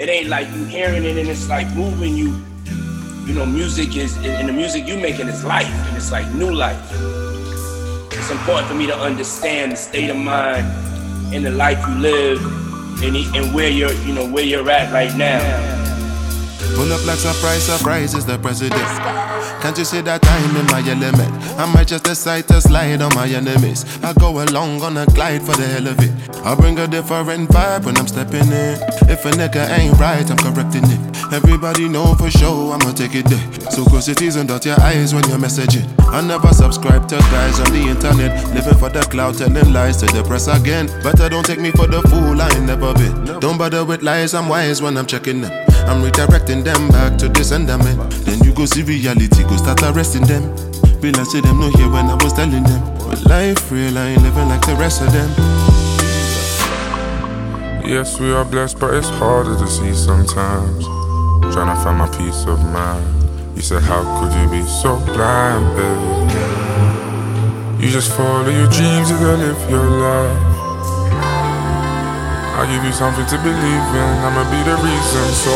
it ain't like you hearing it and it's like moving you. You know, music is, and the music you making is life, and it's like new life. It's important for me to understand the state of mind and the life you live, and where you're, you know, where you're at right now. Pull up like surprise, surprise is the president. Can't you see that I'm in my element? I might just decide to slide on my enemies. I go along on a glide for the hell of it. I bring a different vibe when I'm stepping in. If a nigga ain't right, I'm correcting it. Everybody know for sure I'ma take it there. So cross your T's and dot your I's when you're messaging. I never subscribe to guys on the internet, living for the cloud, telling lies to the press again. Better don't take me for the fool, I ain't never been. Don't bother with lies, I'm wise when I'm checking them. I'm redirecting them back to the sentiment. Then you go see reality, go start arresting them. Realize them no hear when I was telling them. But life real, I ain't living like the rest of them. Yes, we are blessed, but it's harder to see sometimes. Trying to find my peace of mind. You said, how could you be so blind, babe? You just follow your dreams, you gotta live your life. I'll give you something to believe in, I'ma be the reason. So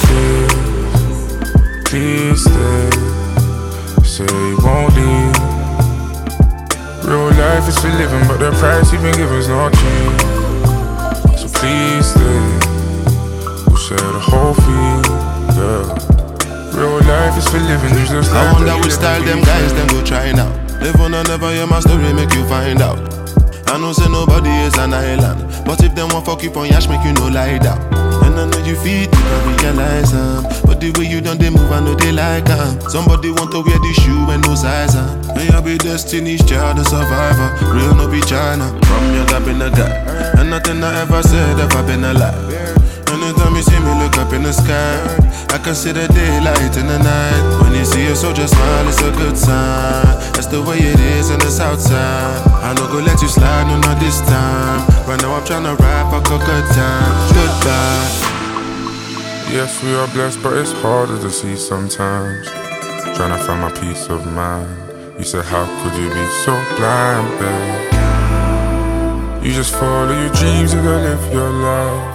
please stay. Say you won't leave. Real life is for living, but the price you've been given is not cheap. So please stay. We'll share the whole fee, yeah. Real life is for living, you just I wonder which style them guys them go try now. Live on and never hear my story, make you find out. I know say nobody is an island, but if them want fuck you on yash, make you no lie down. And I know you feel deep and realize but the way you done they move, I know they like somebody want to wear the shoe and no size May I be Destiny's Child, a survivor. Real no be China. From young I've been a guy, and nothing I ever said ever been a lie. Anytime you see me look up in the sky, I can see the daylight in the night. When you see a soldier smile, it's a good sign. That's the way it is in the south side. I no go let you slide, no not this time. Right now I'm tryna rap a good time. Goodbye. Yes, we are blessed, but it's harder to see sometimes. Trying to find my peace of mind. You said, how could you be so blind, babe? You just follow your dreams, you gotta live your life.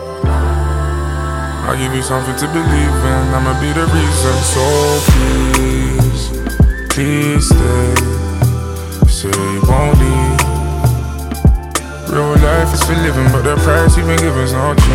I'll give you something to believe in, I'ma be the reason. So please stay. Say you won't leave. Real life is for living, but the price you've been given is not cheap.